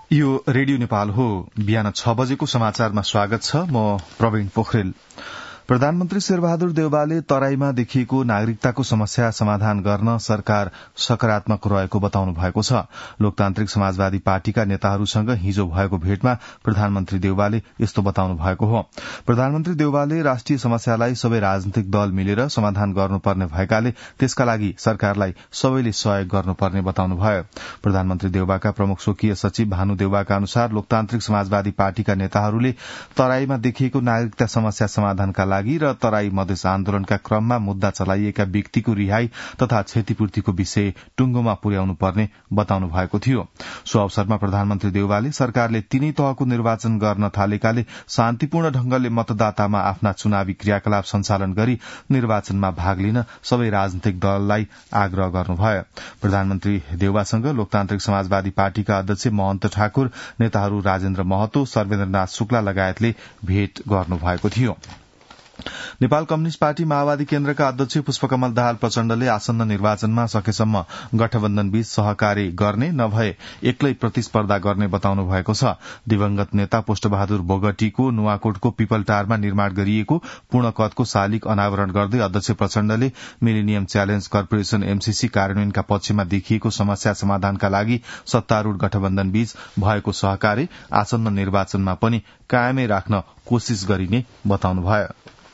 यो रेडियो नेपाल हो। बिहान 6 बजेको समाचारमा स्वागत छ। म प्रवीण पोखरेल। प्रधानमन्त्री शेरबहादुर देउवाले तराईमा देखिएको नागरिकताको समस्या समाधान गर्न सरकार सकारात्मक रहेको बताउनु भएको छ। लोकतान्त्रिक समाजवादी पार्टीका नेताहरूसँग हिजो भएको भेटमा प्रधानमन्त्री देउवाले यस्तो बताउनु भएको हो। प्रधानमन्त्री देउवाले राष्ट्रिय समस्यालाई सबै राजनीतिक दल मिलेर समाधान गर्नुपर्ने भएकाले त्यसका लागि सरकारलाई सबैले सहयोग गर्नुपर्ने बताउनुभयो। प्रधानमन्त्री देउवाका प्रमुख स्वकीय सचिव भानु देउवाका अनुसार लोकतान्त्रिक समाजवादी पार्टीका नेताहरूले तराईमा देखिएको नागरिकता समस्या समाधानका लागि र तराई मधेस आन्दोलनका क्रममा मुद्दा चलाइएका व्यक्तिको रिहाई तथा क्षतिपूर्तिको विषय टुंगोमा पुर्याउनु पर्ने बताउनु भएको थियो। सो अवसरमा प्रधानमन्त्री देउवाले सरकारले तीनै तहको निर्वाचन गर्न थालेकाले शान्तिपूर्ण ढंगले मतदातामा आफ्ना चुनावी क्रियाकलाप सञ्चालन गरी निर्वाचनमा भाग लिन सबै राजनीतिक दललाई आग्रह गर्नुभयो। प्रधानमन्त्री देउवासँग लोकतान्त्रिक समाजवादी पार्टीका अध्यक्ष महन्त ठाकुर, नेताहरू राजेन्द्र महतो, सर्वेन्द्रनाथ शुक्ला लगायतले भेट गर्नुभएको थियो। नेपाल कम्युनिष्ट पार्टी माओवादी केन्द्रका अध्यक्ष पुष्पकमल दाहाल प्रचण्डले आसन्न निर्वाचनमा सकेसम्म गठबन्धनबीच सहकार्य गर्ने नभए एक्लै प्रतिस्पर्धा गर्ने बताउनु भएको छ। दिवंगत नेता पुष्पबहादुर बोगटीको नुवाकोटको पिपलटारमा निर्माण गरिएको पूर्ण कदको शालिग अनावरण गर्दै अध्यक्ष प्रचण्डले मिलेनियम च्यालेन्ज कर्पोरेशन एमसीसी कार्यान्वयनका पक्षमा देखिएको समस्या समाधानका लागि सत्तारूढ़ गठबन्धनबीच भएको सहकार्य आसन्न निर्वाचनमा पनि कायमै राख्न कोशिश गरिने बताउनुभयो।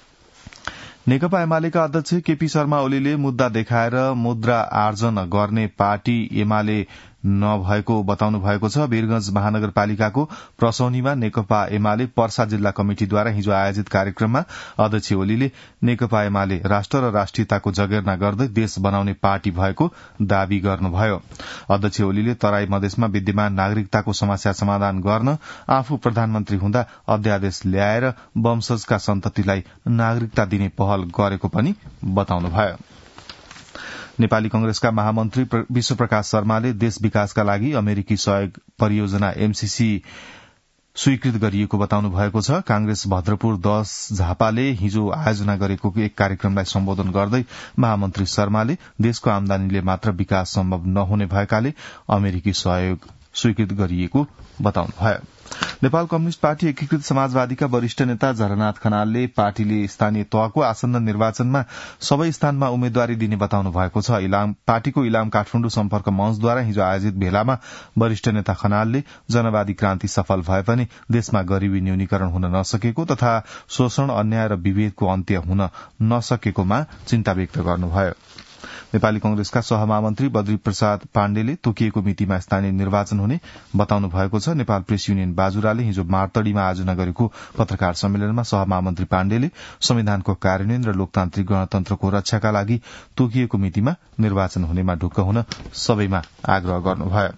नेकपा एमालेका अध्यक्ष केपी शर्मा ओलीले मुद्दा देखाएर मुद्रा आर्जन गर्ने पार्टी एमाले नभएको बताउनु भएको छ। वीरगंज महानगरपालिकाको प्रसौनीमा नेकपा एमाले पर्सा जिल्ला कमिटिद्वारा हिजो आयोजित कार्यक्रममा अध्यक्ष ओलीले नेकपा एमाले राष्ट्र र राष्ट्रियताको जगेर्ना गर्दै देश बनाउने पार्टी भएको दावी गर्नुभयो। अध्यक्ष ओलीले तराई मधेसमा विद्यमान नागरिकताको समस्या समाधान गर्न आफू प्रधानमन्त्री हुँदा अध्यादेश ल्याएर वंशजका सन्ततिलाई नागरिकता दिने पहल गरेको पनि बताउनुभयो। नेपाली कंग्रेसका महामन्त्री विश्वप्रकाश शर्माले देश विकासका लागि अमेरिकी सहयोग परियोजना एमसीसी स्वीकृत गरिएको बताउनु भएको छ। कांग्रेस भद्रपुर 10 झापाले हिजो आयोजना गरेको एक कार्यक्रमलाई सम्बोधन गर्दै महामन्त्री शर्माले देशको आमदानीले मात्र विकास सम्भव नहुने भएकाले अमेरिकी सहयोग स्वीकृत गरिएको बताउनुभयो। नेपाल कम्युनिष्ट पार्टी एकीकृत समाजवादीका वरिष्ठ नेता झलनाथ खनालले पार्टीले स्थानीय तहको आसन्न निर्वाचनमा सबै स्थानमा उम्मेद्वारी दिने बताउनु भएको छ। पार्टीको इलाम काठमाडौँ सम्पर्क मञ्चद्वारा हिजो आयोजित भेलामा वरिष्ठ नेता खनालले जनवादी क्रान्ति सफल भए पनि देशमा गरीबी न्यूनीकरण हुन नसकेको तथा शोषण, अन्याय र विभेदको अन्त्य हुन नसकेकोमा चिन्ता व्यक्त गर्नुभयो। नेपाली कंग्रेसका सहमहामन्त्री बद्री प्रसाद पाण्डेले तोकिएको मितिमा स्थानीय निर्वाचन हुने बताउनु भएको छ। नेपाल प्रेस युनियन बाजुराले हिजो मार्तडीमा आयोजना गरेको पत्रकार सम्मेलनमा सहमहामन्त्री पाण्डेले संविधानको कार्यान्वयन र लोकतान्त्रिक गणतन्त्रको रक्षाका लागि तोकिएको मितिमा निर्वाचन हुनेमा ढुक्क हुन सबैमा आग्रह गर्नुभयो।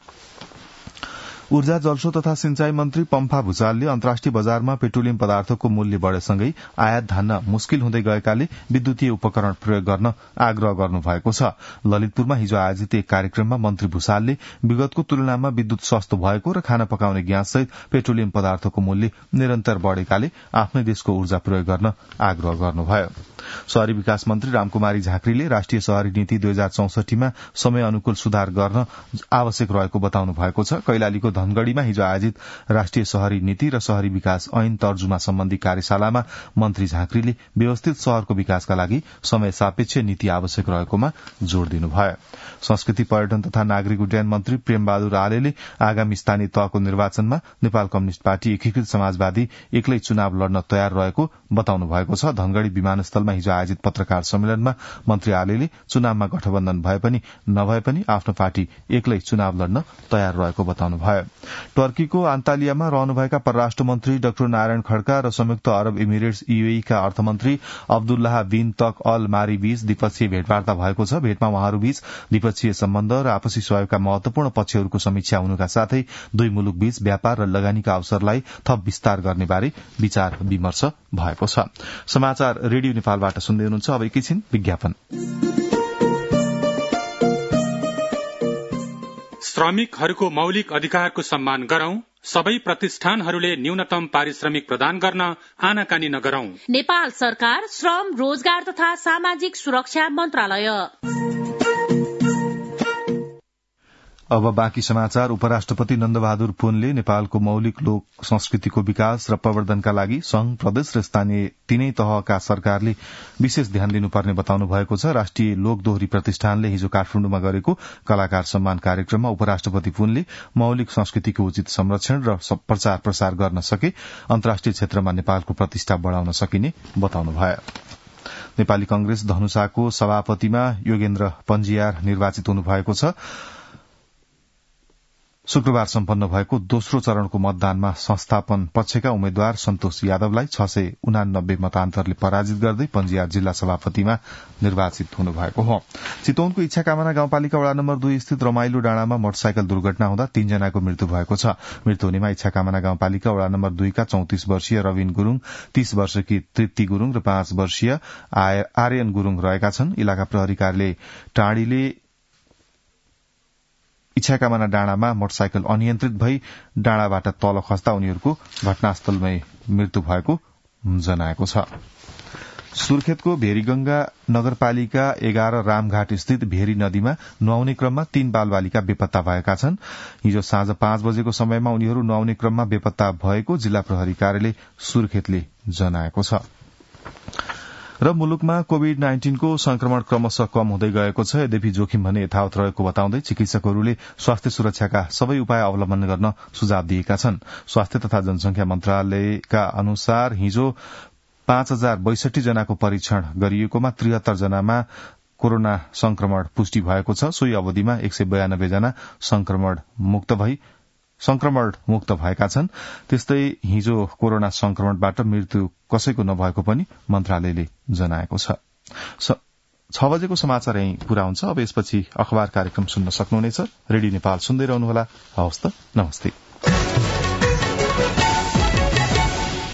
ऊर्जा, जलस्रोत तथा सिंचाई मन्त्री पम्फा भूषालले अन्तर्राष्ट्रिय बजारमा पेट्रोलियम पदार्थको मूल्य बढ़ेसँगै आयात धान्न मुस्किल हुँदै गएकाले विद्युतीय उपकरण प्रयोग गर्न आग्रह गर्नुभएको छ। ललितपुरमा हिजो आयोजित एक कार्यक्रममा मन्त्री भूषालले विगतको तुलनामा विद्युत सस्तो भएको र खाना पकाउने ग्याससहित पेट्रोलियम पदार्थको मूल्य निरन्तर बढ़ेकाले आफ्नै देशको ऊर्जा प्रयोग गर्न आग्रह गर्नुभयो। शहरी विकास मन्त्री रामकुमारी झाँक्रीले राष्ट्रिय शहरी नीति 2064 मा समय अनुकूल सुधार गर्न आवश्यक रहेको बताउनु भएको छ। कैलालीको धनगढ़ीमा हिजो आयोजित राष्ट्रिय शहरी नीति र शहरी विकास ऐन तर्जुमा सम्बन्धी कार्यशालामा मन्त्री झाँक्रीले व्यवस्थित शहरको विकासका लागि समय सापेक्ष नीति आवश्यक रहेकोमा जोड़ दिनुभयो। संस्कृति, पर्यटन तथा नागरिक उड्डयन मन्त्री प्रेमबहादुर आलेले आगामी स्थानीय तहको निर्वाचनमा नेपाल कम्युनिष्ट पार्टी एकीकृत समाजवादी एक्लै चुनाव लड्न तयार रहेको बताउनु भएको छ। धनगढ़ी विमानस्थलमा हिजो आयोजित पत्रकार सम्मेलनमा मन्त्री आलेले चुनावमा गठबन्धन भए पनि नभए पनि आफ्नो पार्टी एक्लै चुनाव लड्न तयार रहेको बताउनुभयो। टर्कीको अन्तालियामा रहनुभएका परराष्ट्र मन्त्री डाक्टर नारायण खड्का र संयुक्त अरब इमिरेट्स यूएई का अर्थमन्त्री अब्दुल्लाह बिन तक अल मारी बीच द्विपक्षीय भेटवार्ता भएको छ। भेटमा उहाँहरूबीच द्विपक्षीय सम्बन्ध र आपसी सहयोगका महत्वपूर्ण पक्षहरूको समीक्षा हुनुका साथै दुई मुलुक बीच व्यापार र लगानीका अवसरलाई थप विस्तार गर्ने बारे विचार विमर्श भएको छ। समाचार रेडियो नेपालबाट सुन्दै हुनुहुन्छ। अब एकैछिन विज्ञापन। श्रमिकहरूको मौलिक अधिकारको सम्मान गरौं। सबै प्रतिष्ठानहरूले न्यूनतम पारिश्रमिक प्रदान गर्न आनाकानी नगरौं। नेपाल सरकार श्रम, रोजगार तथा सामाजिक सुरक्षा मन्त्रालय। अब बाँकी समाचार। उपराष्ट्रपति नन्दबहादुर पुनले नेपालको मौलिक लोक संस्कृतिको विकास र प्रवर्धनका लागि संघ, प्रदेश र स्थानीय तीनै तहका सरकारले विशेष ध्यान दिनुपर्ने बताउनु भएको छ। राष्ट्रिय लोक दोहोरी प्रतिष्ठानले हिजो काठमाडौँमा गरेको कलाकार सम्मान कार्यक्रममा उपराष्ट्रपति पुनले मौलिक संस्कृतिको उचित संरक्षण र प्रचार प्रसार गर्न सके अन्तर्राष्ट्रिय क्षेत्रमा नेपालको प्रतिष्ठा बढ़ाउन सकिने बताउनुभयो। नेपाली कंग्रेस धनुषाको सभापतिमा योगेन्द्र पञ्जियार निर्वाचित हुनुभएको छ। शुक्रबार सम्पन्न भएको दोस्रो चरणको मतदानमा संस्थापन पक्षका उम्मेद्वार सन्तोष यादवलाई 689 मतान्तरले पराजित गर्दै पञ्जियार जिल्ला सभापतिमा निर्वाचित हुनुभएको हो। चितवनको इच्छाकामना गाउँपालिका वडा नम्बर 2 स्थित रमाइलो डाँडामा मोटरसाइकल दुर्घटना हुँदा 3 जनाको मृत्यु भएको छ। मृत्यु हुनेमा इच्छाकामना गाउँपालिका वडा नम्बर 2 का 34 वर्षीय रविन गुरूङ, 30 वर्षकी तृप्ति गुरूङ र 5 वर्षीय आर्यन गुरूङ रहेका छन्। इलाका प्रहरी कार्यालय टाँडीले इच्छाकामना डाँडामा मोटरसाइकल अनियन्त्रित भई डाँडाबाट तल खस्दा उनीहरूको घटनास्थलमै मृत्यु भएको जनाएको छ। सुर्खेतको भेरीगंगा नगरपालिका 11 रामघाट स्थित भेरी नदीमा नुहाउने क्रममा 3 बालबालिका बेपत्ता भएका छन्। हिजो साँझ 5 बजेको समयमा उनीहरू नुहाउने क्रममा बेपत्ता भएको जिल्ला प्रहरी कार्यालय सुर्खेतले जनाएको छ। र मुलुकमा कोविड-19 को संक्रमण क्रमशः कम हुँदै गएको छ। यद्यपि जोखिम भने यथावत रहेको बताउँदै चिकित्सकहरूले स्वास्थ्य सुरक्षाका सबै उपाय अवलम्बन गर्न सुझाव दिएका छन्। स्वास्थ्य तथा जनसंख्या मन्त्रालयका अनुसार हिजो 5062 जनाको परीक्षण गरिएकोमा 73 जनामा कोरोना संक्रमण पुष्टि भएको छ। सोही अवधिमा 192 जना संक्रमण मुक्त भएका छन्। त्यस्तै हिजो कोरोना संक्रमणबाट मृत्यु कसैको नभएको पनि मन्त्रालयले जनाएको छ। 6 बजेको समाचार यही पूरा हुन्छ। अब यसपछि अखबार कार्यक्रम सुन्न सक्नुहुनेछ। रेडियो नेपाल सुन्दै रहनुहोला। हवस् त, नमस्ते।